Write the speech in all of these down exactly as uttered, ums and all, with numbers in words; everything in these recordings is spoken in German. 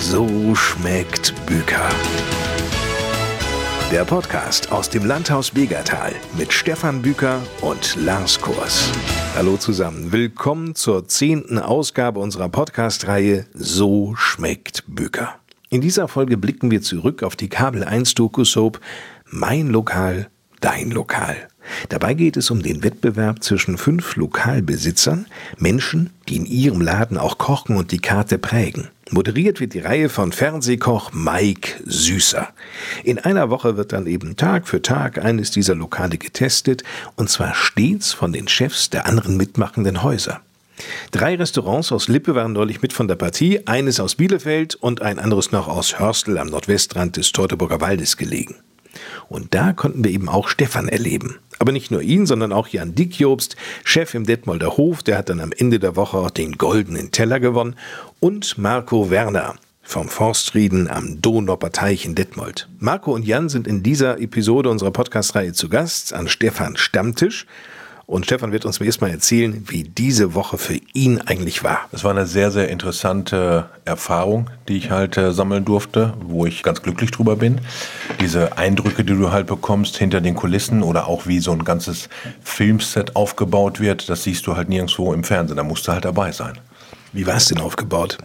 So schmeckt Büker. Der Podcast aus dem Landhaus Begertal mit Stefan Büker und Lars Kors. Hallo zusammen, willkommen zur zehnten Ausgabe unserer Podcast-Reihe So schmeckt Büker. In dieser Folge blicken wir zurück auf die Kabel eins Doku-Soap Mein Lokal, Dein Lokal. Dabei geht es um den Wettbewerb zwischen fünf Lokalbesitzern, Menschen, die in ihrem Laden auch kochen und die Karte prägen. Moderiert wird die Reihe von Fernsehkoch Mike Süßer. In einer Woche wird dann eben Tag für Tag eines dieser Lokale getestet, und zwar stets von den Chefs der anderen mitmachenden Häuser. Drei Restaurants aus Lippe waren neulich mit von der Partie, eines aus Bielefeld und ein anderes noch aus Hörstel am Nordwestrand des Teutoburger Waldes gelegen. Und da konnten wir eben auch Stefan erleben. Aber nicht nur ihn, sondern auch Jan Dickjobst, Chef im Detmolder Hof, der hat dann am Ende der Woche auch den goldenen Teller gewonnen, und Marco Werner vom Forstrieden am Donauer Teich in Detmold. Marco und Jan sind in dieser Episode unserer Podcast-Reihe zu Gast an Stefans Stammtisch. Und Stefan wird uns erstmal erzählen, wie diese Woche für ihn eigentlich war. Es war eine sehr, sehr interessante Erfahrung, die ich halt äh, sammeln durfte, wo ich ganz glücklich drüber bin. Diese Eindrücke, die du halt bekommst hinter den Kulissen oder auch wie so ein ganzes Filmset aufgebaut wird, das siehst du halt nirgendwo im Fernsehen, da musst du halt dabei sein. Wie war es denn aufgebaut?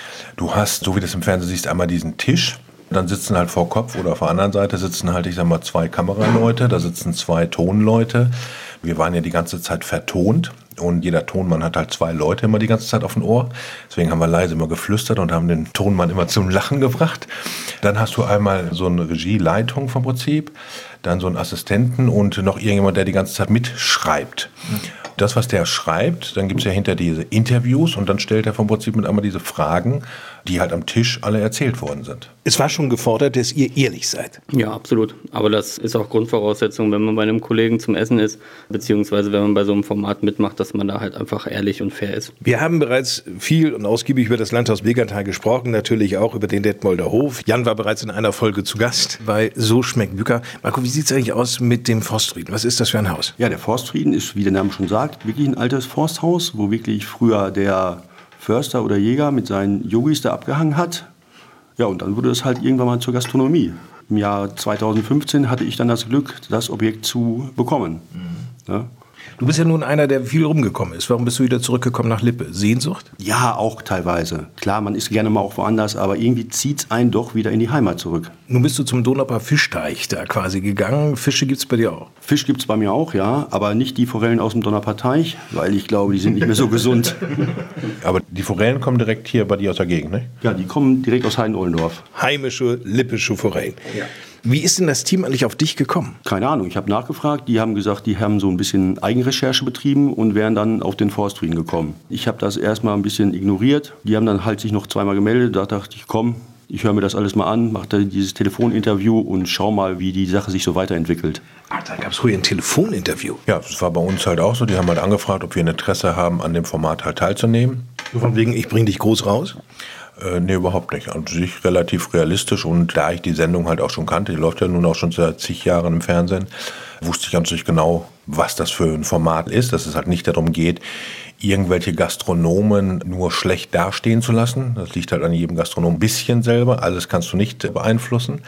Du hast, so wie du es im Fernsehen siehst, einmal diesen Tisch. Dann sitzen halt vor Kopf oder auf der anderen Seite sitzen halt, ich sag mal, zwei Kameraleute, da sitzen zwei Tonleute. Wir waren ja die ganze Zeit vertont und jeder Tonmann hat halt zwei Leute immer die ganze Zeit auf dem Ohr. Deswegen haben wir leise immer geflüstert und haben den Tonmann immer zum Lachen gebracht. Dann hast du einmal so eine Regieleitung vom Prinzip, dann so einen Assistenten und noch irgendjemand, der die ganze Zeit mitschreibt. Das, was der schreibt, dann gibt es ja hinter diese Interviews und dann stellt er vom Prinzip mit einmal diese Fragen, die halt am Tisch alle erzählt worden sind. Es war schon gefordert, dass ihr ehrlich seid. Ja, absolut. Aber das ist auch Grundvoraussetzung, wenn man bei einem Kollegen zum Essen ist, beziehungsweise wenn man bei so einem Format mitmacht, dass man da halt einfach ehrlich und fair ist. Wir haben bereits viel und ausgiebig über das Landhaus Begertal gesprochen, natürlich auch über den Detmolder Hof. Jan war bereits in einer Folge zu Gast bei So schmeckt Büker. Marco, wie sieht es eigentlich aus mit dem Forstrieden? Was ist das für ein Haus? Ja, der Forstrieden ist, wie der Name schon sagt, wirklich ein altes Forsthaus, wo wirklich früher der Förster oder Jäger mit seinen Yogis da abgehangen hat. Ja, und dann wurde es halt irgendwann mal zur Gastronomie. Im Jahr zweitausendfünfzehn hatte ich dann das Glück, das Objekt zu bekommen. Mhm. Ja. Du bist ja nun einer, der viel rumgekommen ist. Warum bist du wieder zurückgekommen nach Lippe? Sehnsucht? Ja, auch teilweise. Klar, man ist gerne mal auch woanders, aber irgendwie zieht es einen doch wieder in die Heimat zurück. Nun bist du zum Donauer Fischteich da quasi gegangen. Fische gibt es bei dir auch? Fisch gibt es bei mir auch, ja, aber nicht die Forellen aus dem Donauer Teich, weil ich glaube, die sind nicht mehr so gesund. Aber die Forellen kommen direkt hier bei dir aus der Gegend, ne? Ja, die kommen direkt aus Heiden-Ollendorf. Heimische, lippische Forellen. Ja. Wie ist denn das Team eigentlich auf dich gekommen? Keine Ahnung, ich habe nachgefragt. Die haben gesagt, die haben so ein bisschen Eigenrecherche betrieben und wären dann auf den Forstrieden gekommen. Ich habe das erstmal ein bisschen ignoriert. Die haben dann halt sich noch zweimal gemeldet. Da dachte ich, komm, ich höre mir das alles mal an, mache da dieses Telefoninterview und schau mal, wie die Sache sich so weiterentwickelt. Ach, da gab es früher ein Telefoninterview? Ja, das war bei uns halt auch so. Die haben halt angefragt, ob wir ein Interesse haben, an dem Format halt teilzunehmen. Von wegen, ich bring dich groß raus? Äh, nee, überhaupt nicht. An sich relativ realistisch, und da ich die Sendung halt auch schon kannte, die läuft ja nun auch schon seit zig Jahren im Fernsehen, wusste ich an sich genau, was das für ein Format ist, dass es halt nicht darum geht, irgendwelche Gastronomen nur schlecht dastehen zu lassen. Das liegt halt an jedem Gastronom ein bisschen selber, alles kannst du nicht beeinflussen.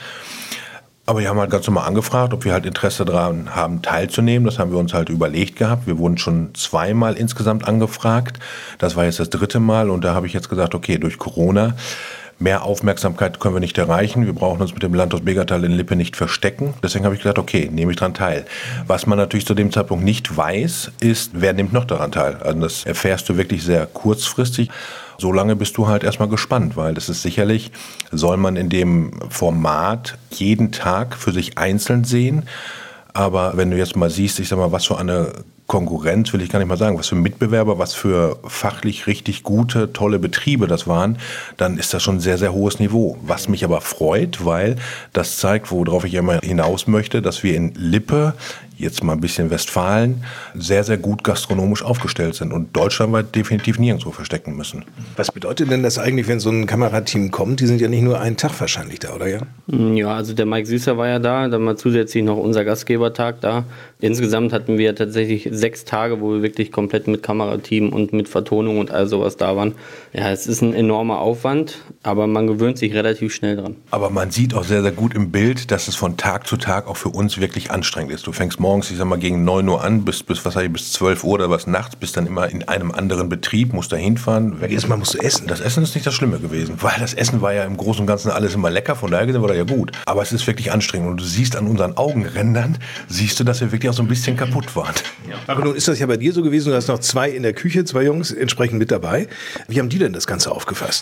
Aber wir haben halt ganz normal angefragt, ob wir halt Interesse daran haben, teilzunehmen. Das haben wir uns halt überlegt gehabt. Wir wurden schon zweimal insgesamt angefragt. Das war jetzt das dritte Mal, und da habe ich jetzt gesagt, okay, durch Corona, mehr Aufmerksamkeit können wir nicht erreichen. Wir brauchen uns mit dem Landhaus Begertal in Lippe nicht verstecken. Deswegen habe ich gesagt, okay, nehme ich daran teil. Was man natürlich zu dem Zeitpunkt nicht weiß, ist, wer nimmt noch daran teil. Also das erfährst du wirklich sehr kurzfristig. Solange bist du halt erstmal gespannt, weil das ist sicherlich, soll man in dem Format jeden Tag für sich einzeln sehen. Aber wenn du jetzt mal siehst, ich sag mal, was für eine Konkurrenz, will ich gar nicht mal sagen, was für Mitbewerber, was für fachlich richtig gute, tolle Betriebe das waren, dann ist das schon ein sehr, sehr hohes Niveau. Was mich aber freut, weil das zeigt, worauf ich immer hinaus möchte, dass wir in Lippe jetzt mal ein bisschen Westfalen, sehr, sehr gut gastronomisch aufgestellt sind und deutschlandweit definitiv nirgendwo verstecken müssen. Was bedeutet denn das eigentlich, wenn so ein Kamerateam kommt? Die sind ja nicht nur einen Tag wahrscheinlich da, oder ja? Ja, also der Mike Süßer war ja da, dann war zusätzlich noch unser Gastgebertag da. Insgesamt hatten wir tatsächlich sechs Tage, wo wir wirklich komplett mit Kamerateam und mit Vertonung und all sowas da waren. Ja, es ist ein enormer Aufwand, aber man gewöhnt sich relativ schnell dran. Aber man sieht auch sehr, sehr gut im Bild, dass es von Tag zu Tag auch für uns wirklich anstrengend ist. Du fängst morgens, ich sag mal, gegen neun Uhr an, bis, bis, was sag ich, bis zwölf Uhr oder was nachts, bist dann immer in einem anderen Betrieb, musst da hinfahren. Jedes Mal musst du essen. Das Essen ist nicht das Schlimme gewesen, weil das Essen war ja im Großen und Ganzen alles immer lecker, von daher gesehen war das ja gut. Aber es ist wirklich anstrengend und du siehst an unseren Augenrändern, siehst du, dass wir wirklich auch so ein bisschen kaputt waren. Ja. Aber nun ist das ja bei dir so gewesen, du hast noch zwei in der Küche, zwei Jungs entsprechend mit dabei. Wie haben die denn das Ganze aufgefasst?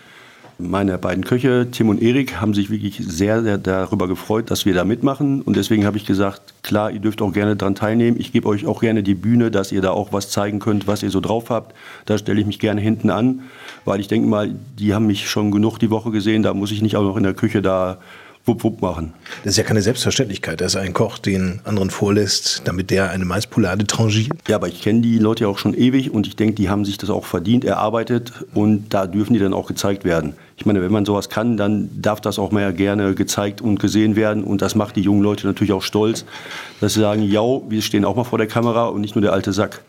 Meine beiden Köche, Tim und Erik, haben sich wirklich sehr, sehr darüber gefreut, dass wir da mitmachen. Und deswegen habe ich gesagt, klar, ihr dürft auch gerne daran teilnehmen. Ich gebe euch auch gerne die Bühne, dass ihr da auch was zeigen könnt, was ihr so drauf habt. Da stelle ich mich gerne hinten an, weil ich denke mal, die haben mich schon genug die Woche gesehen. Da muss ich nicht auch noch in der Küche da wupp, wupp machen. Das ist ja keine Selbstverständlichkeit, dass ein Koch den anderen vorlässt, damit der eine Maispoulade trangiert. Ja, aber ich kenne die Leute ja auch schon ewig und ich denke, die haben sich das auch verdient, erarbeitet und da dürfen die dann auch gezeigt werden. Ich meine, wenn man sowas kann, dann darf das auch mehr gerne gezeigt und gesehen werden und das macht die jungen Leute natürlich auch stolz, dass sie sagen, ja, wir stehen auch mal vor der Kamera und nicht nur der alte Sack.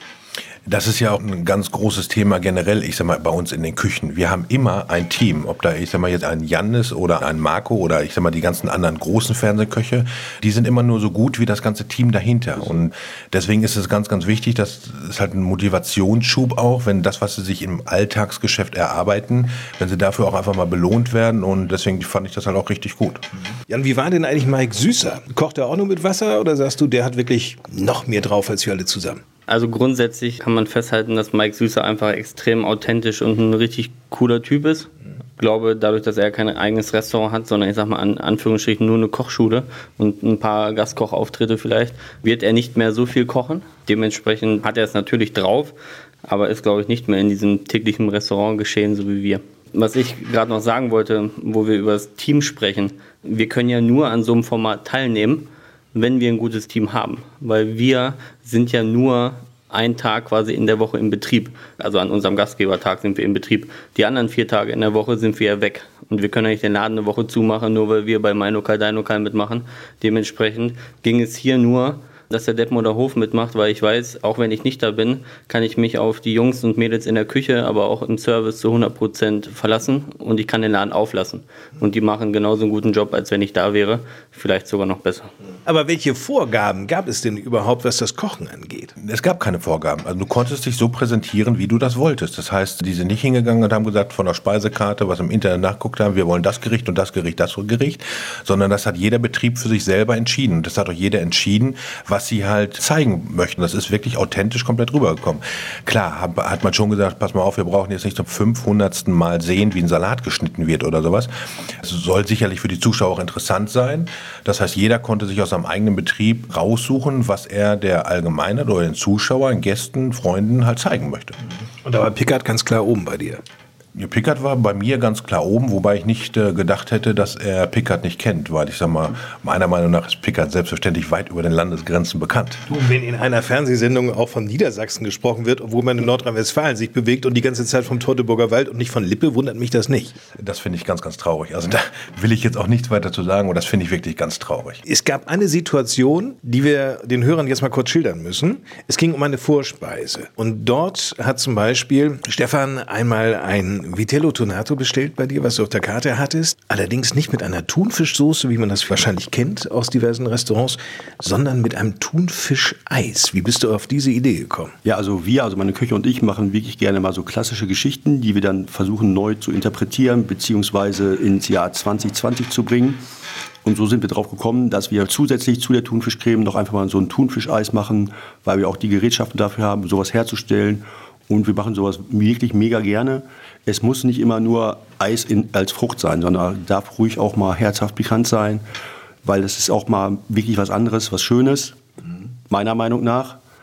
Das ist ja auch ein ganz großes Thema generell, ich sag mal, bei uns in den Küchen. Wir haben immer ein Team, ob da, ich sag mal, jetzt ein Jan ist oder ein Marco oder ich sag mal, die ganzen anderen großen Fernsehköche, die sind immer nur so gut wie das ganze Team dahinter. Und deswegen ist es ganz, ganz wichtig, dass es halt ein Motivationsschub auch, wenn das, was sie sich im Alltagsgeschäft erarbeiten, wenn sie dafür auch einfach mal belohnt werden. Und deswegen fand ich das halt auch richtig gut. Jan, wie war denn eigentlich Mike Süßer? Kocht er auch nur mit Wasser oder sagst du, der hat wirklich noch mehr drauf als wir alle zusammen? Also grundsätzlich kann man festhalten, dass Mike Süßer einfach extrem authentisch und ein richtig cooler Typ ist. Ich glaube, dadurch, dass er kein eigenes Restaurant hat, sondern ich sag mal in Anführungsstrichen nur eine Kochschule und ein paar Gastkochauftritte vielleicht, wird er nicht mehr so viel kochen. Dementsprechend hat er es natürlich drauf, aber ist, glaube ich, nicht mehr in diesem täglichen Restaurant geschehen, so wie wir. Was ich gerade noch sagen wollte, wo wir über das Team sprechen, wir können ja nur an so einem Format teilnehmen, wenn wir ein gutes Team haben, weil wir sind ja nur einen Tag quasi in der Woche im Betrieb, also an unserem Gastgebertag sind wir im Betrieb. Die anderen vier Tage in der Woche sind wir ja weg und wir können ja nicht den Laden eine Woche zumachen, nur weil wir bei Mein Lokal, Dein Lokal mitmachen. Dementsprechend ging es hier nur, dass der Deppen oder Hof mitmacht, weil ich weiß, auch wenn ich nicht da bin, kann ich mich auf die Jungs und Mädels in der Küche, aber auch im Service zu hundert Prozent verlassen und ich kann den Laden auflassen. Und die machen genauso einen guten Job, als wenn ich da wäre, vielleicht sogar noch besser. Aber welche Vorgaben gab es denn überhaupt, was das Kochen angeht? Es gab keine Vorgaben. Also du konntest dich so präsentieren, wie du das wolltest. Das heißt, die sind nicht hingegangen und haben gesagt, von der Speisekarte, was im Internet nachgeguckt haben, wir wollen das Gericht und das Gericht, das Gericht, sondern das hat jeder Betrieb für sich selber entschieden. Und das hat auch jeder entschieden, was sie halt zeigen möchten. Das ist wirklich authentisch komplett rübergekommen. Klar, hat man schon gesagt, pass mal auf, wir brauchen jetzt nicht zum fünfhundertsten Mal sehen, wie ein Salat geschnitten wird oder sowas. Es soll sicherlich für die Zuschauer auch interessant sein. Das heißt, jeder konnte sich aus seinem eigenen Betrieb raussuchen, was er der Allgemeinheit oder den Zuschauern, Gästen, Freunden halt zeigen möchte. Und da war Pickard ganz klar oben bei dir. Ja, Pickard war bei mir ganz klar oben, wobei ich nicht äh, gedacht hätte, dass er Pickard nicht kennt, weil ich sag mal, meiner Meinung nach ist Pickard selbstverständlich weit über den Landesgrenzen bekannt. Du, wenn in einer Fernsehsendung auch von Niedersachsen gesprochen wird, obwohl man in Nordrhein-Westfalen sich bewegt und die ganze Zeit vom Teutoburger Wald und nicht von Lippe, wundert mich das nicht. Das finde ich ganz, ganz traurig. Also da will ich jetzt auch nichts weiter zu sagen und das finde ich wirklich ganz traurig. Es gab eine Situation, die wir den Hörern jetzt mal kurz schildern müssen. Es ging um eine Vorspeise und dort hat zum Beispiel Stefan einmal ein Vitello Tonato bestellt bei dir, was du auf der Karte hattest. Allerdings nicht mit einer Thunfischsoße, wie man das wahrscheinlich kennt aus diversen Restaurants, sondern mit einem Thunfischeis. Wie bist du auf diese Idee gekommen? Ja, also wir, also meine Köche und ich, machen wirklich gerne mal so klassische Geschichten, die wir dann versuchen neu zu interpretieren, beziehungsweise ins Jahr zwanzig zwanzig zu bringen. Und so sind wir drauf gekommen, dass wir zusätzlich zu der Thunfischcreme noch einfach mal so ein Thunfischeis machen, weil wir auch die Gerätschaften dafür haben, sowas herzustellen. Und wir machen sowas wirklich mega gerne. Es muss nicht immer nur Eis in, als Frucht sein, sondern darf ruhig auch mal herzhaft pikant sein, weil das ist auch mal wirklich was anderes, was Schönes, meiner Meinung nach.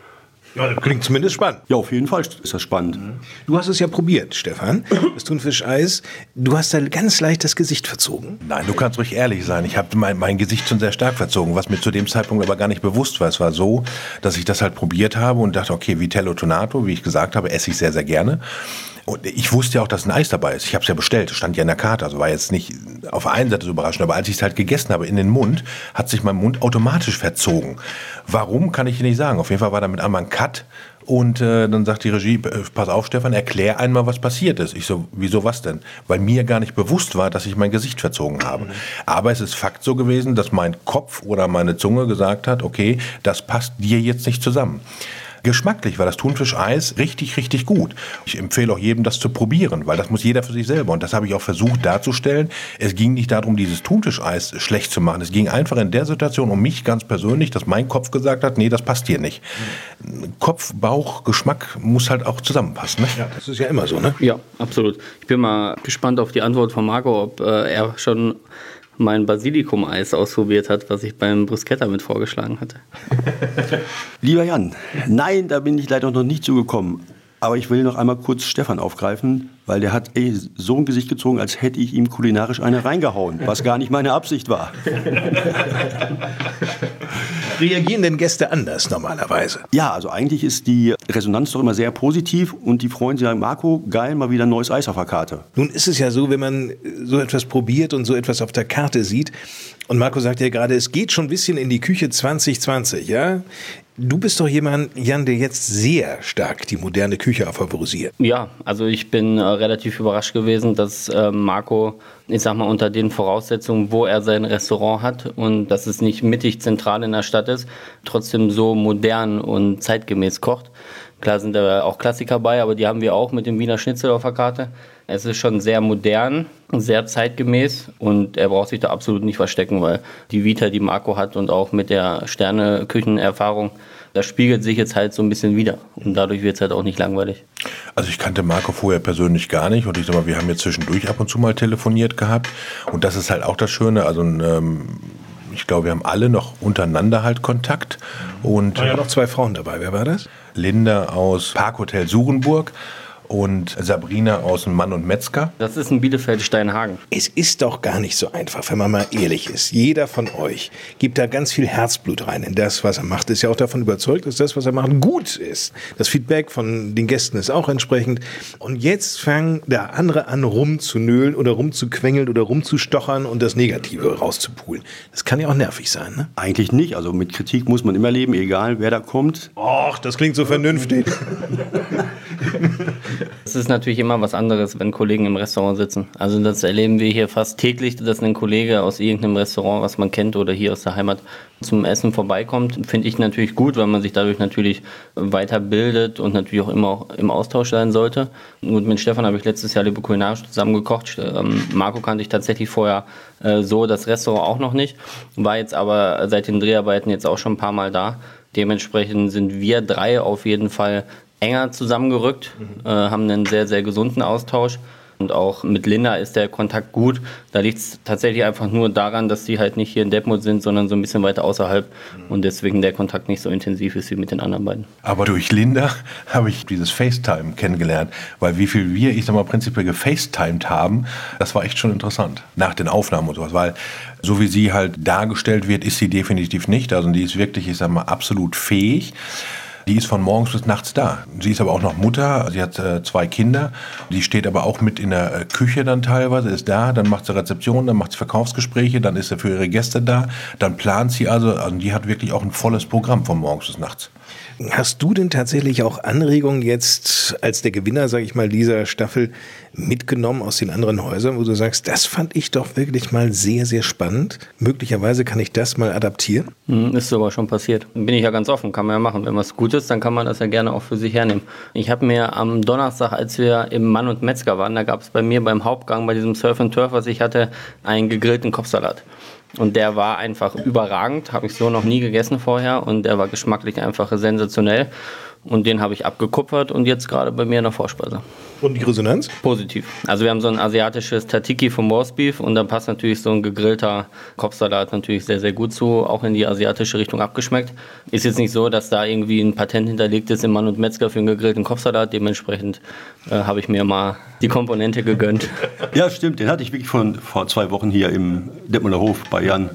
Ja, das klingt zumindest spannend. Ja, auf jeden Fall ist das spannend. Du hast es ja probiert, Stefan, das Thunfischeis. Du hast da ganz leicht das Gesicht verzogen. Nein, du kannst ruhig ehrlich sein. Ich habe mein, mein Gesicht schon sehr stark verzogen, was mir zu dem Zeitpunkt aber gar nicht bewusst war. Es war so, dass ich das halt probiert habe und dachte, okay, Vitello Tonato, wie ich gesagt habe, esse ich sehr, sehr gerne. Und ich wusste ja auch, dass ein Eis dabei ist. Ich habe es ja bestellt, es stand ja in der Karte. Also war jetzt nicht auf der einen Seite so überraschend, aber als ich es halt gegessen habe in den Mund, hat sich mein Mund automatisch verzogen. Warum, kann ich dir nicht sagen. Auf jeden Fall war damit einmal ein Cut. Und äh, dann sagt die Regie, pass auf Stefan, erklär einmal, was passiert ist. Ich so, wieso was denn? Weil mir gar nicht bewusst war, dass ich mein Gesicht verzogen habe. Mhm. Aber es ist Fakt so gewesen, dass mein Kopf oder meine Zunge gesagt hat, okay, das passt dir jetzt nicht zusammen. Geschmacklich war das Thunfischeis richtig, richtig gut. Ich empfehle auch jedem, das zu probieren, weil das muss jeder für sich selber. Und das habe ich auch versucht darzustellen. Es ging nicht darum, dieses Thunfischeis schlecht zu machen. Es ging einfach in der Situation um mich ganz persönlich, dass mein Kopf gesagt hat, nee, das passt hier nicht. Kopf, Bauch, Geschmack muss halt auch zusammenpassen. Ne? Ja, das ist ja immer so, ne? Ja, absolut. Ich bin mal gespannt auf die Antwort von Marco, ob äh, er schon mein Basilikum-Eis ausprobiert hat, was ich beim Bruschetta mit vorgeschlagen hatte. Lieber Jan, nein, da bin ich leider noch nicht zugekommen. Aber ich will noch einmal kurz Stefan aufgreifen, weil der hat ey, so ein Gesicht gezogen, als hätte ich ihm kulinarisch eine reingehauen, was gar nicht meine Absicht war. Reagieren denn Gäste anders normalerweise? Ja, also eigentlich ist die Resonanz doch immer sehr positiv und die freuen sich, sagen, Marco, geil, mal wieder ein neues Eis auf der Karte. Nun ist es ja so, wenn man so etwas probiert und so etwas auf der Karte sieht, und Marco sagt ja gerade, es geht schon ein bisschen in die Küche zwanzig zwanzig, ja? Du bist doch jemand, Jan, der jetzt sehr stark die moderne Küche auch favorisiert. Ja, also ich bin äh, relativ überrascht gewesen, dass äh, Marco, ich sag mal, unter den Voraussetzungen, wo er sein Restaurant hat und dass es nicht mittig zentral in der Stadt ist, trotzdem so modern und zeitgemäß kocht. Klar sind da auch Klassiker bei, aber die haben wir auch mit dem Wiener Schnitzel auf der Karte. Es ist schon sehr modern, sehr zeitgemäß und er braucht sich da absolut nicht verstecken, weil die Vita, die Marco hat und auch mit der Sterne-Küchenerfahrung, das spiegelt sich jetzt halt so ein bisschen wider und dadurch wird es halt auch nicht langweilig. Also ich kannte Marco vorher persönlich gar nicht und ich sag mal, wir haben jetzt zwischendurch ab und zu mal telefoniert gehabt und das ist halt auch das Schöne, also ähm, ich glaube, wir haben alle noch untereinander halt Kontakt. Und waren ja noch zwei Frauen dabei, wer war das? Linda aus Parkhotel Surenburg und Sabrina aus dem Mann und Metzger. Das ist in Bielefeld-Steinhagen. Es ist doch gar nicht so einfach, wenn man mal ehrlich ist. Jeder von euch gibt da ganz viel Herzblut rein in das, was er macht. Ist ja auch davon überzeugt, dass das, was er macht, gut ist. Das Feedback von den Gästen ist auch entsprechend. Und jetzt fangen da andere an, rumzunölen oder rumzuquengeln oder rumzustochern und das Negative rauszupulen. Das kann ja auch nervig sein, ne? Eigentlich nicht. Also mit Kritik muss man immer leben, egal wer da kommt. Och, das klingt so vernünftig. Es ist natürlich immer was anderes, wenn Kollegen im Restaurant sitzen. Also das erleben wir hier fast täglich, dass ein Kollege aus irgendeinem Restaurant, was man kennt oder hier aus der Heimat, zum Essen vorbeikommt. Finde ich natürlich gut, weil man sich dadurch natürlich weiterbildet und natürlich auch immer auch im Austausch sein sollte. Und mit Stefan habe ich letztes Jahr Liebe kulinarisch zusammen gekocht. Ähm, Marco kannte ich tatsächlich vorher äh, so, das Restaurant auch noch nicht. War jetzt aber seit den Dreharbeiten jetzt auch schon ein paar Mal da. Dementsprechend sind wir drei auf jeden Fall enger zusammengerückt, mhm. äh, haben einen sehr, sehr gesunden Austausch. Und auch mit Linda ist der Kontakt gut. Da liegt es tatsächlich einfach nur daran, dass die halt nicht hier in Detmold sind, sondern so ein bisschen weiter außerhalb. Mhm. Und deswegen der Kontakt nicht so intensiv ist wie mit den anderen beiden. Aber durch Linda habe ich dieses FaceTime kennengelernt. Weil wie viel wir, ich sag mal, prinzipiell gefacetimed haben, das war echt schon interessant. Nach den Aufnahmen und sowas. Weil so wie sie halt dargestellt wird, ist sie definitiv nicht. Also die ist wirklich, ich sag mal, absolut fähig. Die ist von morgens bis nachts da. Sie ist aber auch noch Mutter, sie hat äh, zwei Kinder. Die steht aber auch mit in der äh, Küche dann teilweise, ist da, dann macht sie Rezeption, dann macht sie Verkaufsgespräche, dann ist sie für ihre Gäste da, dann plant sie also, also die hat wirklich auch ein volles Programm von morgens bis nachts. Hast du denn tatsächlich auch Anregungen jetzt als der Gewinner, sage ich mal, dieser Staffel mitgenommen aus den anderen Häusern, wo du sagst, das fand ich doch wirklich mal sehr, sehr spannend. Möglicherweise kann ich das mal adaptieren? Ist sogar schon passiert. Bin ich ja ganz offen, kann man ja machen. Wenn was gut ist, dann kann man das ja gerne auch für sich hernehmen. Ich habe mir am Donnerstag, als wir im Mann und Metzger waren, da gab es bei mir beim Hauptgang, bei diesem Surf and Turf, was ich hatte, einen gegrillten Kopfsalat. Und der war einfach überragend, habe ich so noch nie gegessen vorher und der war geschmacklich einfach sensationell. Und den habe ich abgekupfert und jetzt gerade bei mir in der Vorspeise. Und die Resonanz? Positiv. Also wir haben so ein asiatisches Tzatziki vom Roastbeef und da passt natürlich so ein gegrillter Kopfsalat natürlich sehr, sehr gut zu, auch in die asiatische Richtung abgeschmeckt. Ist jetzt nicht so, dass da irgendwie ein Patent hinterlegt ist im Mann und Metzger für einen gegrillten Kopfsalat. Dementsprechend äh, habe ich mir mal die Komponente gegönnt. Ja, stimmt. Den hatte ich wirklich von, vor zwei Wochen hier im Detmolder Hof bei Jan.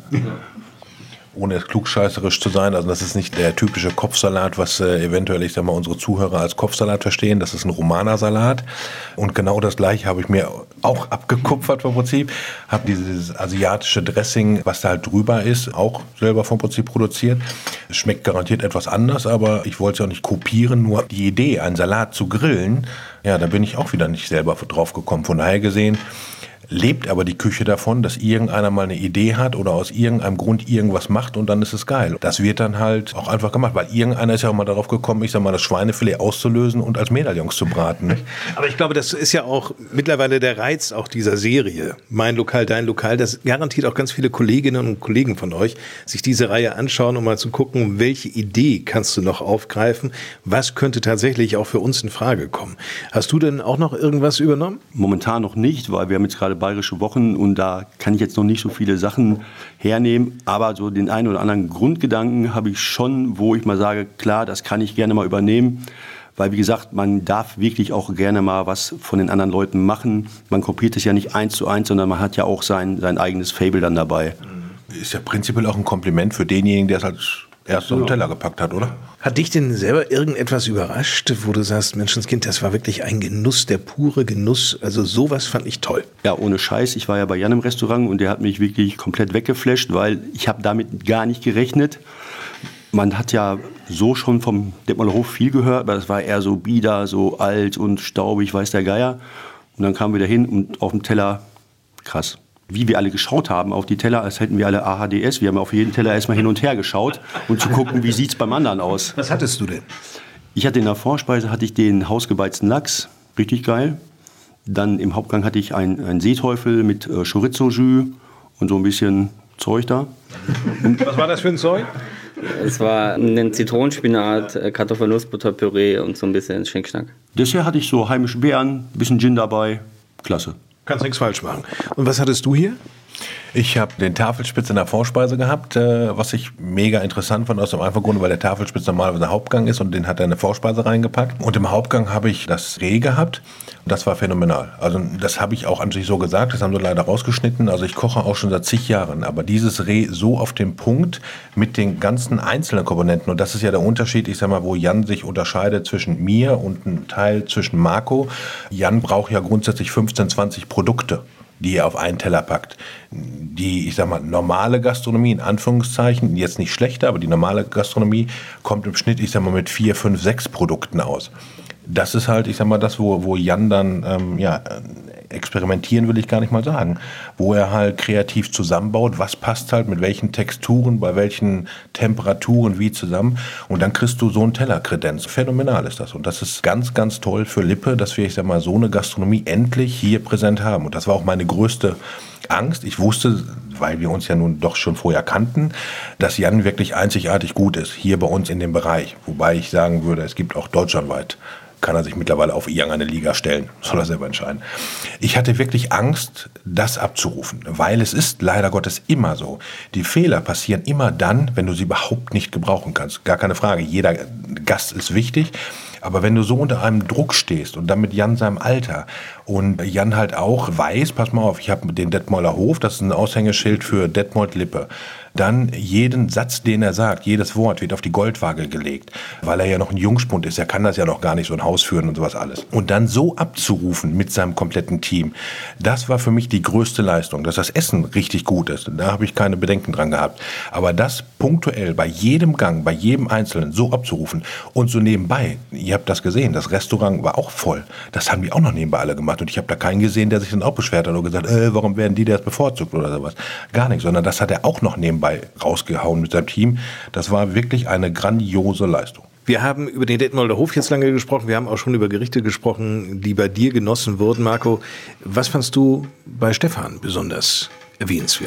Ohne jetzt klugscheißerisch zu sein, also das ist nicht der typische Kopfsalat, was äh, eventuell, ich sag mal, unsere Zuhörer als Kopfsalat verstehen. Das ist ein Romana-Salat und genau das gleiche habe ich mir auch abgekupfert vom Prinzip. Habe dieses asiatische Dressing, was da halt drüber ist, auch selber vom Prinzip produziert. Schmeckt garantiert etwas anders, aber ich wollte es auch nicht kopieren, nur die Idee, einen Salat zu grillen, ja, da bin ich auch wieder nicht selber drauf gekommen. Von daher gesehen, lebt aber die Küche davon, dass irgendeiner mal eine Idee hat oder aus irgendeinem Grund irgendwas macht und dann ist es geil. Das wird dann halt auch einfach gemacht, weil irgendeiner ist ja auch mal darauf gekommen, ich sag mal, das Schweinefilet auszulösen und als Medaillons zu braten. Nicht? Aber ich glaube, das ist ja auch mittlerweile der Reiz auch dieser Serie. Mein Lokal, dein Lokal, das garantiert auch ganz viele Kolleginnen und Kollegen von euch, sich diese Reihe anschauen, um mal zu gucken, welche Idee kannst du noch aufgreifen, was könnte tatsächlich auch für uns in Frage kommen. Hast du denn auch noch irgendwas übernommen? Momentan noch nicht, weil wir haben jetzt gerade Bayerische Wochen und da kann ich jetzt noch nicht so viele Sachen hernehmen, aber so den einen oder anderen Grundgedanken habe ich schon, wo ich mal sage, klar, das kann ich gerne mal übernehmen, weil wie gesagt, man darf wirklich auch gerne mal was von den anderen Leuten machen. Man kopiert es ja nicht eins zu eins, sondern man hat ja auch sein, sein eigenes Fable dann dabei. Ist ja prinzipiell auch ein Kompliment für denjenigen, der es als erst auf den Teller gepackt hat, oder? Hat dich denn selber irgendetwas überrascht, wo du sagst, Menschenskind, das war wirklich ein Genuss, der pure Genuss, also sowas fand ich toll. Ja, ohne Scheiß, ich war ja bei Jan im Restaurant und der hat mich wirklich komplett weggeflasht, weil ich habe damit gar nicht gerechnet. Man hat ja so schon vom Detmolder Hof viel gehört, aber das war eher so bieder, so alt und staubig, weiß der Geier. Und dann kamen wir da hin und auf dem Teller, krass. Wie wir alle geschaut haben auf die Teller, als hätten wir alle A H D S. Wir haben auf jeden Teller erstmal hin und her geschaut und zu gucken, wie sieht es beim anderen aus. Was hattest du denn? Ich hatte in der Vorspeise hatte ich den hausgebeizten Lachs, richtig geil. Dann im Hauptgang hatte ich einen, einen Seeteufel mit äh, Chorizo-Jus und so ein bisschen Zeug da. Was war das für ein Zeug? Es war ein Zitronenspinat, Kartoffelnussbutterpüree und so ein bisschen Schnickschnack. Dessert hatte ich so heimische Beeren, ein bisschen Gin dabei. Klasse. Kannst nichts falsch machen. Und was hattest du hier? Ich habe den Tafelspitz in der Vorspeise gehabt, äh, was ich mega interessant fand aus dem einfachen Grund, weil der Tafelspitz normalerweise Hauptgang ist und den hat er in eine Vorspeise reingepackt. Und im Hauptgang habe ich das Reh gehabt und das war phänomenal. Also das habe ich auch an sich so gesagt, das haben sie leider rausgeschnitten. Also ich koche auch schon seit zig Jahren, aber dieses Reh so auf den Punkt mit den ganzen einzelnen Komponenten und das ist ja der Unterschied, ich sag mal, wo Jan sich unterscheidet zwischen mir und einem Teil zwischen Marco. Jan braucht ja grundsätzlich fünfzehn, zwanzig Produkte, die er auf einen Teller packt. Die, ich sag mal, normale Gastronomie, in Anführungszeichen, jetzt nicht schlechter, aber die normale Gastronomie kommt im Schnitt, ich sag mal, mit vier, fünf, sechs Produkten aus. Das ist halt, ich sag mal, das, wo, wo Jan dann, ähm, ja, experimentieren will ich gar nicht mal sagen, wo er halt kreativ zusammenbaut, was passt halt mit welchen Texturen, bei welchen Temperaturen wie zusammen und dann kriegst du so einen Tellerkredenz. Phänomenal ist das und das ist ganz, ganz toll für Lippe, dass wir, ich sag mal, so eine Gastronomie endlich hier präsent haben und das war auch meine größte Angst. Ich wusste, weil wir uns ja nun doch schon vorher kannten, dass Jan wirklich einzigartig gut ist, hier bei uns in dem Bereich, wobei ich sagen würde, es gibt auch deutschlandweit, kann er sich mittlerweile auf irgendeine Liga stellen. Soll er selber entscheiden. Ich hatte wirklich Angst, das abzurufen, weil es ist leider Gottes immer so. Die Fehler passieren immer dann, wenn du sie überhaupt nicht gebrauchen kannst. Gar keine Frage. Jeder Gast ist wichtig. Aber wenn du so unter einem Druck stehst und dann mit Jan seinem Alter und Jan halt auch weiß, pass mal auf, ich habe den Detmolder Hof, das ist ein Aushängeschild für Detmold Lippe. Dann jeden Satz, den er sagt, jedes Wort wird auf die Goldwaage gelegt, weil er ja noch ein Jungspund ist, er kann das ja noch gar nicht so ein Haus führen und sowas alles. Und dann so abzurufen mit seinem kompletten Team, das war für mich die größte Leistung, dass das Essen richtig gut ist. Da habe ich keine Bedenken dran gehabt. Aber das punktuell bei jedem Gang, bei jedem Einzelnen so abzurufen und so nebenbei, ihr habt das gesehen, das Restaurant war auch voll. Das haben die auch noch nebenbei alle gemacht und ich habe da keinen gesehen, der sich dann auch beschwert hat und gesagt, äh, warum werden die das bevorzugt oder sowas. Gar nicht, sondern das hat er auch noch nebenbei rausgehauen mit seinem Team. Das war wirklich eine grandiose Leistung. Wir haben über den Detmolder Hof jetzt lange gesprochen. Wir haben auch schon über Gerichte gesprochen, die bei dir genossen wurden. Marco, was fandst du bei Stefan besonders erwähnenswert?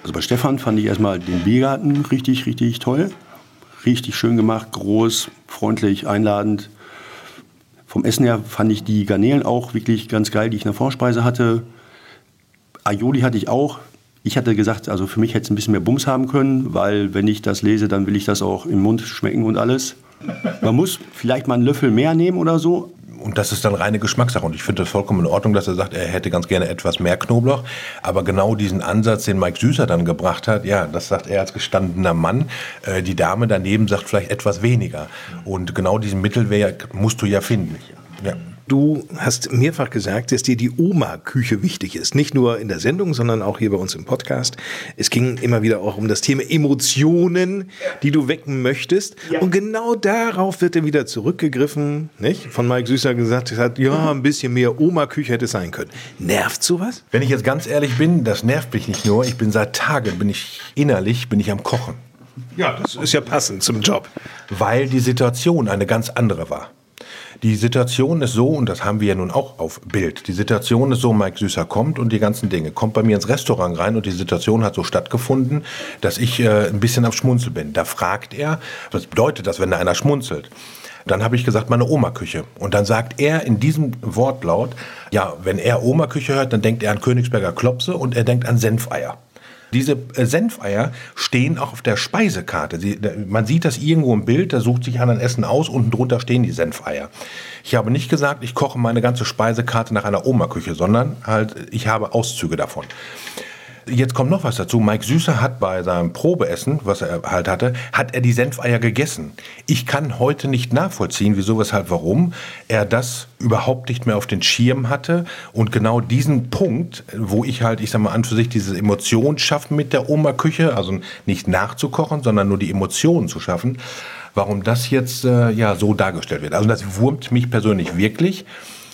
Also bei Stefan fand ich erstmal den Biergarten richtig, richtig toll. Richtig schön gemacht, groß, freundlich, einladend. Vom Essen her fand ich die Garnelen auch wirklich ganz geil, die ich in der Vorspeise hatte. Aioli hatte ich auch. Ich hatte gesagt, also für mich hätte es ein bisschen mehr Bums haben können, weil wenn ich das lese, dann will ich das auch im Mund schmecken und alles. Man muss vielleicht mal einen Löffel mehr nehmen oder so. Und das ist dann reine Geschmackssache. Und ich finde das vollkommen in Ordnung, dass er sagt, er hätte ganz gerne etwas mehr Knoblauch. Aber genau diesen Ansatz, den Mike Süßer dann gebracht hat, ja, das sagt er als gestandener Mann. Äh, die Dame daneben sagt vielleicht etwas weniger. Und genau diesen Mittelwert musst du ja finden. Ja. Du hast mehrfach gesagt, dass dir die Oma-Küche wichtig ist. Nicht nur in der Sendung, sondern auch hier bei uns im Podcast. Es ging immer wieder auch um das Thema Emotionen, die du wecken möchtest. Ja. Und genau darauf wird dann wieder zurückgegriffen, nicht? Von Mike Süßer gesagt hat, ja, ein bisschen mehr Oma-Küche hätte es sein können. Nervt sowas? Wenn ich jetzt ganz ehrlich bin, das nervt mich nicht nur. Ich bin seit Tagen, bin ich innerlich, bin ich am Kochen. Ja, das ist ja passend zum Job. Weil die Situation eine ganz andere war. Die Situation ist so, und das haben wir ja nun auch auf Bild, die Situation ist so, Mike Süßer kommt und die ganzen Dinge, kommt bei mir ins Restaurant rein und die Situation hat so stattgefunden, dass ich äh, ein bisschen am Schmunzel bin. Da fragt er, was bedeutet das, wenn da einer schmunzelt? Dann habe ich gesagt, meine Oma-Küche. Und dann sagt er in diesem Wortlaut, ja, wenn er Oma-Küche hört, dann denkt er an Königsberger Klopse und er denkt an Senfeier. Diese äh, Senfeier stehen auch auf der Speisekarte. Sie, da, man sieht das irgendwo im Bild, da sucht sich einer ein Essen aus, unten drunter stehen die Senfeier. Ich habe nicht gesagt, ich koche meine ganze Speisekarte nach einer Oma-Küche, sondern halt, ich habe Auszüge davon. Jetzt kommt noch was dazu. Mike Süßer hat bei seinem Probeessen, was er halt hatte, hat er die Senfeier gegessen. Ich kann heute nicht nachvollziehen, wieso, weshalb, warum er das überhaupt nicht mehr auf den Schirm hatte. Und genau diesen Punkt, wo ich halt, ich sag mal, an für sich diese Emotion schaffen mit der Oma-Küche, also nicht nachzukochen, sondern nur die Emotionen zu schaffen, warum das jetzt äh, ja so dargestellt wird. Also das wurmt mich persönlich wirklich.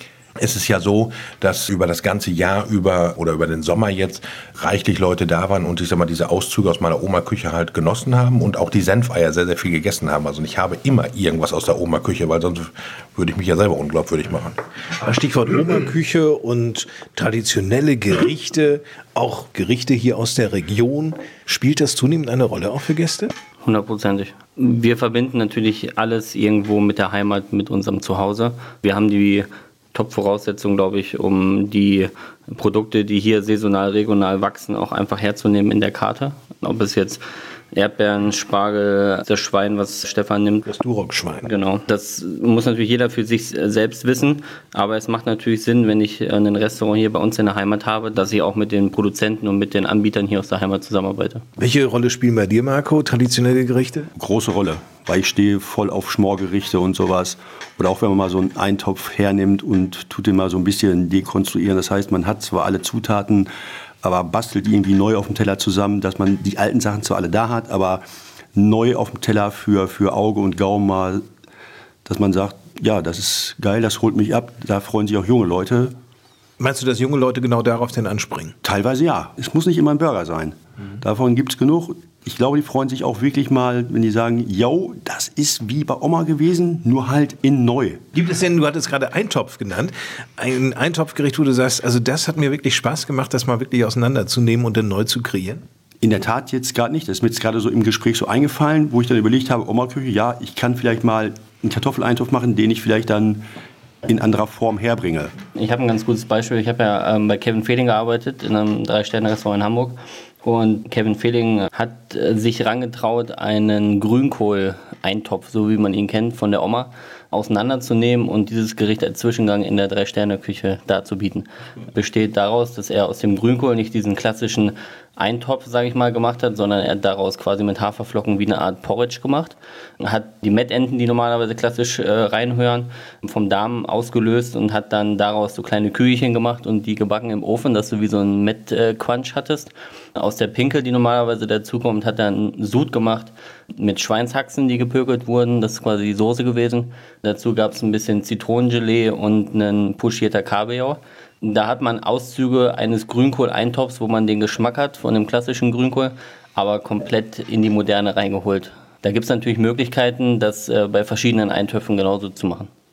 Es ist ja so, dass über das ganze Jahr über oder über den Sommer jetzt reichlich Leute da waren und ich sag mal, diese Auszüge aus meiner Oma-Küche halt genossen haben und auch die Senfeier sehr, sehr viel gegessen haben. Also ich habe immer irgendwas aus der Oma-Küche, weil sonst würde ich mich ja selber unglaubwürdig machen. Stichwort Oma-Küche und traditionelle Gerichte, auch Gerichte hier aus der Region. Spielt das zunehmend eine Rolle auch für Gäste? Hundertprozentig. Wir verbinden natürlich alles irgendwo mit der Heimat, mit unserem Zuhause. Wir haben die Top-Voraussetzung, glaube ich, um die Produkte, die hier saisonal, regional wachsen, auch einfach herzunehmen in der Karte. Ob es jetzt Erdbeeren, Spargel, das Schwein, was Stefan nimmt. Das Duroc-Schwein. Genau. Das muss natürlich jeder für sich selbst wissen. Aber es macht natürlich Sinn, wenn ich ein Restaurant hier bei uns in der Heimat habe, dass ich auch mit den Produzenten und mit den Anbietern hier aus der Heimat zusammenarbeite. Welche Rolle spielen bei dir, Marco, traditionelle Gerichte? Große Rolle, weil ich stehe voll auf Schmorgerichte und sowas. Oder auch wenn man mal so einen Eintopf hernimmt und tut den mal so ein bisschen dekonstruieren. Das heißt, man hat zwar alle Zutaten, aber bastelt irgendwie neu auf dem Teller zusammen, dass man die alten Sachen zwar alle da hat, aber neu auf dem Teller für, für Auge und Gaumen mal, dass man sagt, ja, das ist geil, das holt mich ab, da freuen sich auch junge Leute. Meinst du, dass junge Leute genau darauf denn anspringen? Teilweise ja. Es muss nicht immer ein Burger sein. Mhm. Davon gibt es genug. Ich glaube, die freuen sich auch wirklich mal, wenn die sagen, yo, das ist wie bei Oma gewesen, nur halt in neu. Gibt es denn, du hattest gerade Eintopf genannt, ein Eintopfgericht, wo du sagst, also das hat mir wirklich Spaß gemacht, das mal wirklich auseinanderzunehmen und dann neu zu kreieren? In der Tat jetzt gerade nicht. Das ist mir jetzt gerade so im Gespräch so eingefallen, wo ich dann überlegt habe, Oma-Küche, ja, ich kann vielleicht mal einen Kartoffeleintopf machen, den ich vielleicht dann in anderer Form herbringe. Ich habe ein ganz gutes Beispiel. Ich habe ja ähm, bei Kevin Fehling gearbeitet, in einem Drei-Sterne-Restaurant in Hamburg. Und Kevin Fehling hat äh, sich herangetraut, einen Grünkohl-Eintopf, so wie man ihn kennt, von der Oma, auseinanderzunehmen und dieses Gericht als Zwischengang in der Drei-Sterne-Küche darzubieten. Besteht daraus, dass er aus dem Grünkohl nicht diesen klassischen Eintopf, sage ich mal, gemacht hat, sondern er hat daraus quasi mit Haferflocken wie eine Art Porridge gemacht. Er hat die Mettenten, die normalerweise klassisch äh, reinhören, vom Darm ausgelöst und hat dann daraus so kleine Kügelchen gemacht und die gebacken im Ofen, dass du wie so einen Met-Quanch hattest. Aus der Pinkel, die normalerweise dazukommt, hat er einen Sud gemacht mit Schweinshaxen, die gepökelt wurden. Das ist quasi die Soße gewesen. Dazu gab es ein bisschen Zitronengelee und einen Puschierter Kabeljau. Da hat man Auszüge eines Grünkohl-Eintopfs, wo man den Geschmack hat von dem klassischen Grünkohl, aber komplett in die Moderne reingeholt. Da gibt es natürlich Möglichkeiten, das äh, bei verschiedenen Eintöpfen genauso zu machen.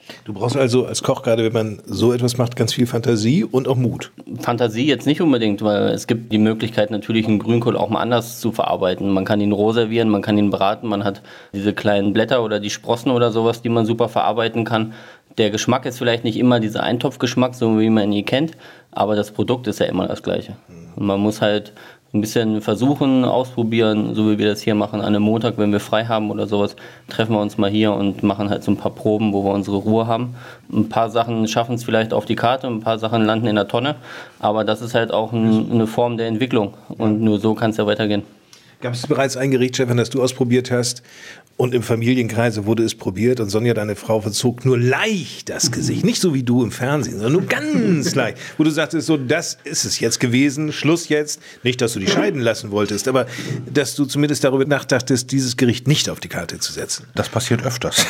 Du brauchst also als Koch, gerade wenn man so etwas macht, ganz viel Fantasie und auch Mut. Fantasie jetzt nicht unbedingt, weil es gibt die Möglichkeit natürlich einen Grünkohl auch mal anders zu verarbeiten. Man kann ihn roh servieren, man kann ihn braten, man hat diese kleinen Blätter oder die Sprossen oder sowas, die man super verarbeiten kann. Der Geschmack ist vielleicht nicht immer dieser Eintopfgeschmack, so wie man ihn kennt, aber das Produkt ist ja immer das gleiche. Und man muss halt ein bisschen versuchen, ausprobieren, so wie wir das hier machen. An einem Montag, wenn wir frei haben oder sowas, treffen wir uns mal hier und machen halt so ein paar Proben, wo wir unsere Ruhe haben. Ein paar Sachen schaffen es vielleicht auf die Karte, ein paar Sachen landen in der Tonne, aber das ist halt auch ein, eine Form der Entwicklung und nur so kann es ja weitergehen. Gab es bereits ein Gericht, Stefan, das du ausprobiert hast und im Familienkreise wurde es probiert und Sonja, deine Frau, verzog nur leicht das Gesicht. Nicht so wie du im Fernsehen, sondern nur ganz leicht. Wo du sagtest, so, das ist es jetzt gewesen, Schluss jetzt. Nicht, dass du dich scheiden lassen wolltest, aber dass du zumindest darüber nachdachtest, dieses Gericht nicht auf die Karte zu setzen. Das passiert öfters.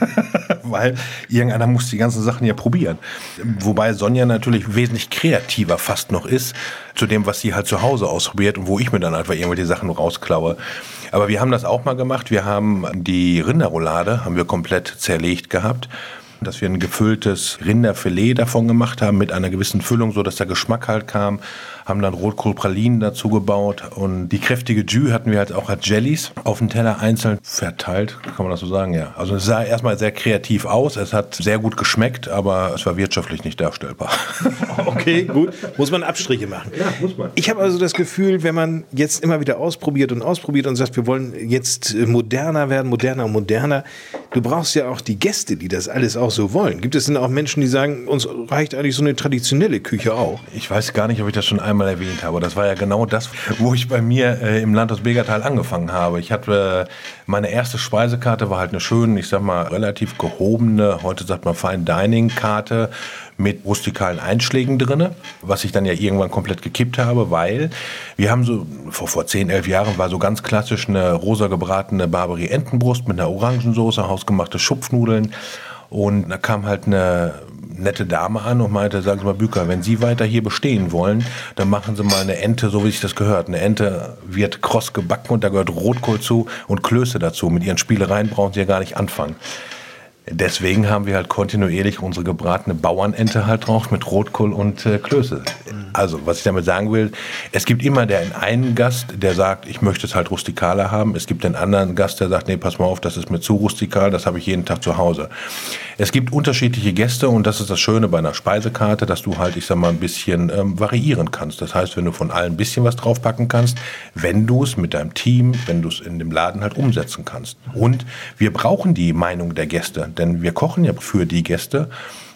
Weil irgendeiner muss die ganzen Sachen ja probieren. Wobei Sonja natürlich wesentlich kreativer fast noch ist, zu dem, was sie halt zu Hause ausprobiert und wo ich mir dann einfach irgendwelche Sachen rausklaue. Aber wir haben das auch mal gemacht. Wir haben die Rinderroulade, haben wir komplett zerlegt gehabt, dass wir ein gefülltes Rinderfilet davon gemacht haben mit einer gewissen Füllung, so dass der Geschmack halt kam. Haben dann Rotkohlpralinen dazu gebaut und die kräftige Jus hatten wir halt auch als Jellies auf den Teller einzeln verteilt, kann man das so sagen, ja. Also es sah erstmal sehr kreativ aus, es hat sehr gut geschmeckt, aber es war wirtschaftlich nicht darstellbar. Okay, gut. Muss man Abstriche machen. Ja, muss man. Ich habe also das Gefühl, wenn man jetzt immer wieder ausprobiert und ausprobiert und sagt, wir wollen jetzt moderner werden, moderner und moderner, du brauchst ja auch die Gäste, die das alles auch so wollen. Gibt es denn auch Menschen, die sagen, uns reicht eigentlich so eine traditionelle Küche auch? Ich weiß gar nicht, ob ich das schon einmal erwähnt habe. Das war ja genau das, wo ich bei mir äh, im Landhaus Begertal angefangen habe. Ich hatte, äh, meine erste Speisekarte war halt eine schöne, ich sag mal, relativ gehobene, heute sagt man Fine Dining Karte mit rustikalen Einschlägen drin, was ich dann ja irgendwann komplett gekippt habe, weil wir haben so, vor, vor zehn, elf Jahren war so ganz klassisch eine rosa gebratene Barberie-Entenbrust mit einer Orangensauce, hausgemachte Schupfnudeln und da kam halt eine nette Dame an und meinte, sagen Sie mal, Büker, wenn Sie weiter hier bestehen wollen, dann machen Sie mal eine Ente, so wie sich das gehört. Eine Ente wird kross gebacken und da gehört Rotkohl zu und Klöße dazu. Mit Ihren Spielereien brauchen Sie ja gar nicht anfangen. Deswegen haben wir halt kontinuierlich unsere gebratene Bauernente halt drauf mit Rotkohl und äh, Klöße. Also, was ich damit sagen will, es gibt immer den einen Gast, der sagt, ich möchte es halt rustikaler haben. Es gibt den anderen Gast, der sagt, nee, pass mal auf, das ist mir zu rustikal, das habe ich jeden Tag zu Hause. Es gibt unterschiedliche Gäste und das ist das Schöne bei einer Speisekarte, dass du halt, ich sag mal, ein bisschen ähm, variieren kannst. Das heißt, wenn du von allen ein bisschen was draufpacken kannst, wenn du es mit deinem Team, wenn du es in dem Laden halt umsetzen kannst. Und wir brauchen die Meinung der Gäste, denn wir kochen ja für die Gäste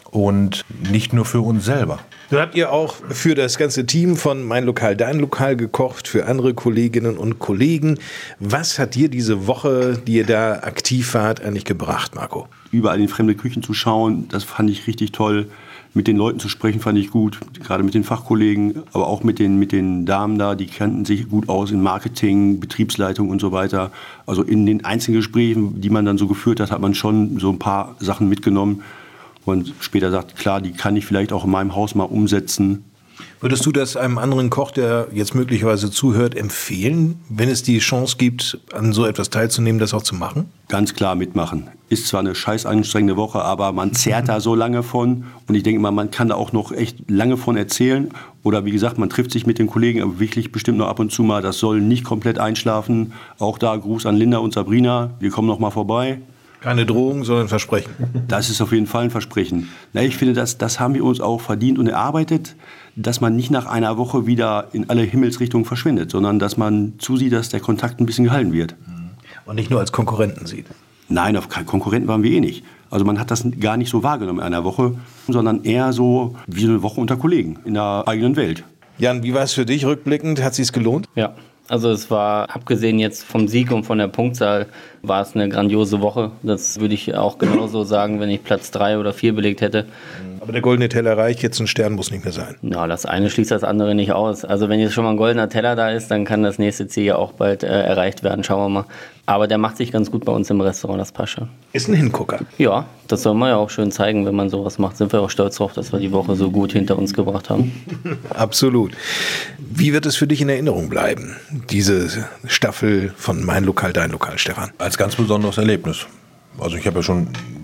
und nicht nur für uns selber. Nun habt ihr auch für das ganze Team von Mein Lokal, Dein Lokal gekocht, für andere Kolleginnen und Kollegen. Was hat dir diese Woche, die ihr da aktiv wart, eigentlich gebracht, Marco? Überall in fremde Küchen zu schauen, das fand ich richtig toll. Mit den Leuten zu sprechen, fand ich gut. Gerade mit den Fachkollegen, aber auch mit den, mit den Damen da, die kannten sich gut aus in Marketing, Betriebsleitung und so weiter. Also in den Einzelgesprächen, die man dann so geführt hat, hat man schon so ein paar Sachen mitgenommen. Und später sagt, klar, die kann ich vielleicht auch in meinem Haus mal umsetzen. Würdest du das einem anderen Koch, der jetzt möglicherweise zuhört, empfehlen, wenn es die Chance gibt, an so etwas teilzunehmen, das auch zu machen? Ganz klar mitmachen. Ist zwar eine scheiß anstrengende Woche, aber man zehrt da so lange von. Und ich denke mal, man kann da auch noch echt lange von erzählen. Oder wie gesagt, man trifft sich mit den Kollegen, aber wirklich bestimmt noch ab und zu mal. Das soll nicht komplett einschlafen. Auch da Gruß an Linda und Sabrina. Wir kommen noch mal vorbei. Keine Drohung, sondern Versprechen. Das ist auf jeden Fall ein Versprechen. Na, ich finde, das, das haben wir uns auch verdient und erarbeitet, dass man nicht nach einer Woche wieder in alle Himmelsrichtungen verschwindet, sondern dass man zusieht, dass der Kontakt ein bisschen gehalten wird. Und nicht nur als Konkurrenten sieht. Nein, auf Konkurrenten waren wir eh nicht. Also man hat das gar nicht so wahrgenommen in einer Woche, sondern eher so wie eine Woche unter Kollegen in der eigenen Welt. Jan, wie war es für dich rückblickend? Hat es sich gelohnt? Ja. Also es war, abgesehen jetzt vom Sieg und von der Punktzahl, war es eine grandiose Woche. Das würde ich auch genauso sagen, wenn ich Platz drei oder vier belegt hätte. Aber der goldene Teller reicht, jetzt ein Stern muss nicht mehr sein. Ja, das eine schließt das andere nicht aus. Also wenn jetzt schon mal ein goldener Teller da ist, dann kann das nächste Ziel ja auch bald äh, erreicht werden, schauen wir mal. Aber der macht sich ganz gut bei uns im Restaurant, das passt schon. Ist ein Hingucker. Ja, das soll man ja auch schön zeigen, wenn man sowas macht. Sind wir auch stolz drauf, dass wir die Woche so gut hinter uns gebracht haben. Absolut. Wie wird es für dich in Erinnerung bleiben, diese Staffel von Mein Lokal, Dein Lokal, Stefan? Als ganz besonderes Erlebnis. Also ich habe ja schon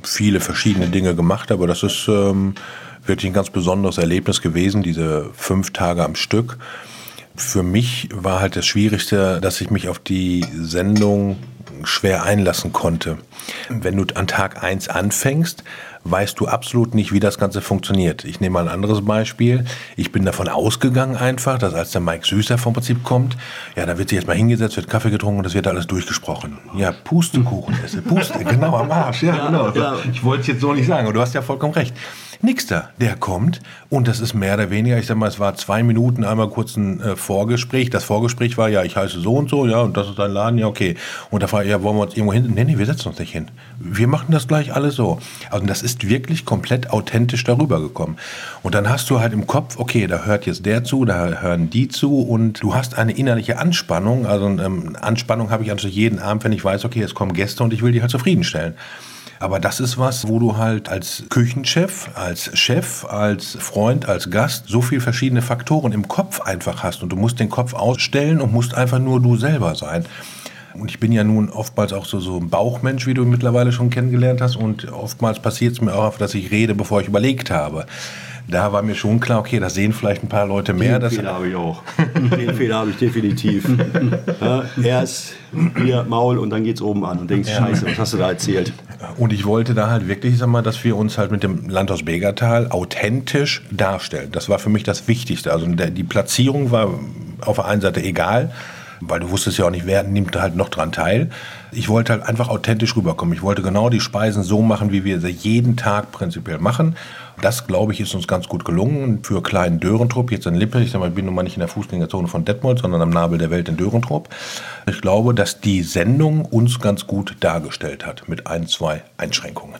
viele verschiedene Dinge gemacht, aber das ist ähm, wirklich ein ganz besonderes Erlebnis gewesen, diese fünf Tage am Stück. Für mich war halt das Schwierigste, dass ich mich auf die Sendung schwer einlassen konnte. Wenn du an Tag eins anfängst, weißt du absolut nicht, wie das Ganze funktioniert. Ich nehme mal ein anderes Beispiel. Ich bin davon ausgegangen einfach, dass als der Mike Süßer vom Prinzip kommt, ja, da wird sich jetzt mal hingesetzt, wird Kaffee getrunken und das wird alles durchgesprochen. Ja, Pustekuchen esse, Puste, genau, am Arsch. Ja, genau. Ja. Ich wollte es jetzt so nicht sagen, aber du hast ja vollkommen recht. Nix da. Der kommt und das ist mehr oder weniger, ich sag mal, es war zwei Minuten, einmal kurz ein äh, Vorgespräch. Das Vorgespräch war, ja, ich heiße so und so, ja, und das ist dein Laden, ja, okay. Und da frage ich, ja, wollen wir uns irgendwo hin? Nee, nee, wir setzen uns nicht hin. Wir machen das gleich alles so. Also das ist wirklich komplett authentisch darüber gekommen. Und dann hast du halt im Kopf, okay, da hört jetzt der zu, da hören die zu und du hast eine innerliche Anspannung. Also ähm, Anspannung habe ich also jeden Abend, wenn ich weiß, okay, jetzt kommen Gäste und ich will die halt zufriedenstellen. Aber das ist was, wo du halt als Küchenchef, als Chef, als Freund, als Gast so viele verschiedene Faktoren im Kopf einfach hast. Und du musst den Kopf ausstellen und musst einfach nur du selber sein. Und ich bin ja nun oftmals auch so, so ein Bauchmensch, wie du mittlerweile schon kennengelernt hast. Und oftmals passiert es mir auch, dass ich rede, bevor ich überlegt habe. Da war mir schon klar, okay, das sehen vielleicht ein paar Leute mehr. Den Fehler habe ich auch. Den Fehler habe ich definitiv. Ja, erst hier Maul und dann geht's oben an und denkst, ja. Scheiße, was hast du da erzählt? Und ich wollte da halt wirklich, sag mal, dass wir uns halt mit dem Landhaus Begertal authentisch darstellen. Das war für mich das Wichtigste. Also die Platzierung war auf der einen Seite egal, weil du wusstest ja auch nicht, wer nimmt halt noch dran teil. Ich wollte halt einfach authentisch rüberkommen. Ich wollte genau die Speisen so machen, wie wir sie jeden Tag prinzipiell machen. Das, glaube ich, ist uns ganz gut gelungen. Für kleinen Dörentrupp, jetzt in Lippe, ich sag mal, ich bin nun mal nicht in der Fußgängerzone von Detmold, sondern am Nabel der Welt in Dörentrupp. Ich glaube, dass die Sendung uns ganz gut dargestellt hat, mit ein, zwei Einschränkungen.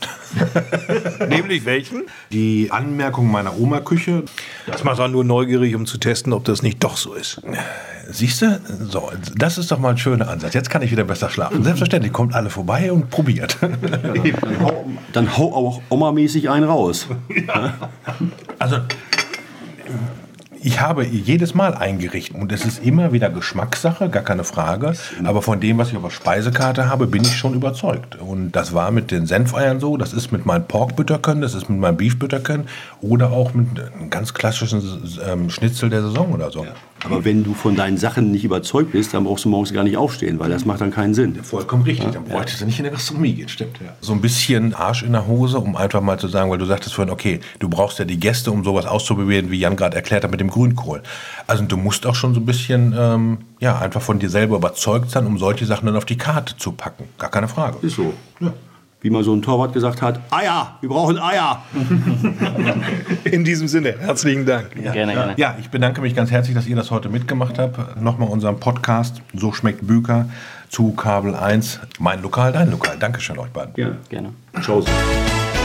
Nämlich welchen? Die Anmerkung meiner Oma-Küche. Das macht auch nur neugierig, um zu testen, ob das nicht doch so ist. Siehst du? So, das ist doch mal ein schöner Ansatz. Jetzt kann ich wieder besser schlafen. Selbstverständlich, kommt alle vorbei und probiert. Ja, dann, hau, dann hau auch Oma-mäßig einen raus. Ja. Also, ich habe jedes Mal eingerichtet und es ist immer wieder Geschmackssache, gar keine Frage. Aber von dem, was ich auf der Speisekarte habe, bin ich schon überzeugt. Und das war mit den Senfeiern so, das ist mit meinem Pork-Bütterken, das ist mit meinem Beef-Bütterken oder auch mit einem ganz klassischen ähm, Schnitzel der Saison oder so. Ja. Aber wenn du von deinen Sachen nicht überzeugt bist, dann brauchst du morgens gar nicht aufstehen, weil das macht dann keinen Sinn. Vollkommen richtig, dann bräuchtest du nicht in der Gastronomie gehen, stimmt. Ja. So ein bisschen Arsch in der Hose, um einfach mal zu sagen, weil du sagtest vorhin, okay, du brauchst ja die Gäste, um sowas auszuprobieren, wie Jan gerade erklärt hat mit dem Grünkohl. Also du musst auch schon so ein bisschen, ähm, ja, einfach von dir selber überzeugt sein, um solche Sachen dann auf die Karte zu packen. Gar keine Frage. Ist so. Ja. Wie mal so ein Torwart gesagt hat, Eier, wir brauchen Eier. In diesem Sinne, herzlichen Dank. Ja. Gerne, gerne. Ja, ich bedanke mich ganz herzlich, dass ihr das heute mitgemacht habt. Nochmal unseren Podcast, So schmeckt Büker, zu Kabel eins, mein Lokal, dein Lokal. Dankeschön euch beiden. Ja, Gerne. Ciao.